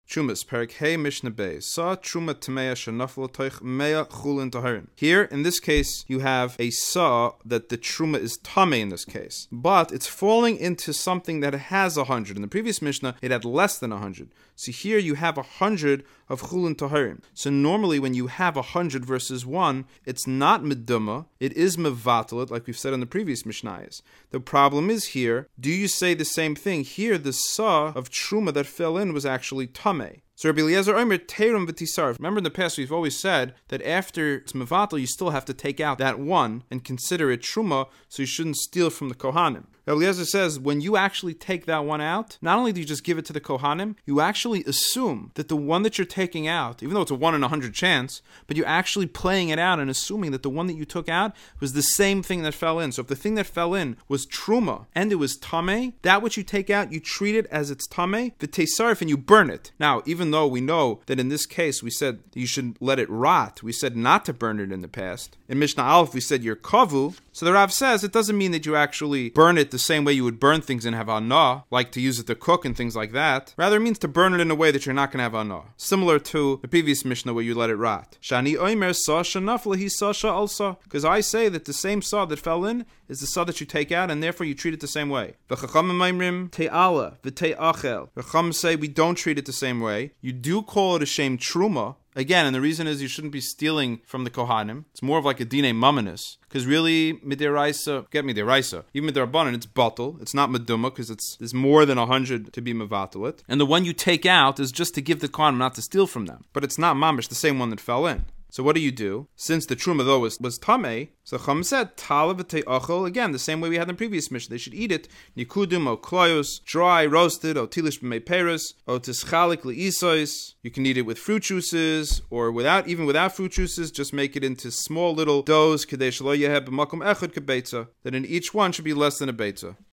Trumas, Perik Hey Mishnah Beis. Sa Truma Tameya Shanafla Toich Mea Chulin Taharin. Here, in this case, you have a saw that the Truma is Tameh in this case. But it's falling into something that has 100. In the previous Mishnah, it had less than 100. So here you have 100 of Chulin Taharim. So normally when you have 100 versus 1, it's not Meduma, it is Mevatalit, like we've said in the previous Mishnayos. The problem is here, do you say the same thing? Here, the saw of Truma that fell in was actually Tameh. So Rabbi Eliezer Omer Teirum v'tisarif. Remember in the past we've always said that after it's mevatel you still have to take out that one and consider it truma, so you shouldn't steal from the kohanim. Rabbi Eliezer says when you actually take that one out, not only do you just give it to the kohanim, you actually assume that the one that you're taking out, even though it's a 1 in 100 chance, but you're actually playing it out and assuming that the one that you took out was the same thing that fell in. So if the thing that fell in was truma and it was tameh, that which you take out, you treat it as it's tameh, the tesarif, and you burn it. Now, even though we know that in this case we said you should let it rot, we said not to burn it in the past. In Mishnah Aleph we said you're kavu. So the Rav says it doesn't mean that you actually burn it the same way you would burn things and have anah, like to use it to cook and things like that. Rather, it means to burn it in a way that you're not going to have anah. Similar to the previous Mishnah where you let it rot. Shani oimer sa shanafla hi sa sha also. Because I say that the same saw that fell in is the saw that you take out, and therefore you treat it the same way. V'chachamim oimrim te'ala v'te'achel. Chacham say we don't treat it the same way. You do call it a shame truma. Again, and the reason is you shouldn't be stealing from the Kohanim. It's more of like a dinei mamanis. Because really, midiraisa, get midiraisa. Even midirabanan, it's batal. It's not meduma because there's more than 100 to be mevatalit. And the one you take out is just to give the Kohanim, not to steal from them. But it's not mamish, the same one that fell in. So what do? Since the truma though was tameh, so Chum said tala v'te'achol, again the same way we had in the previous Mishnah. They should eat it nikudim o kloyos, dry, roasted, o tilish b'mei peres, o tischalik li'isois. You can eat it with fruit juices or even without fruit juices. Just make it into small little doughs. Kadei shelo yeheh b'makom echad kebeitza. That in each one should be less than a beitza.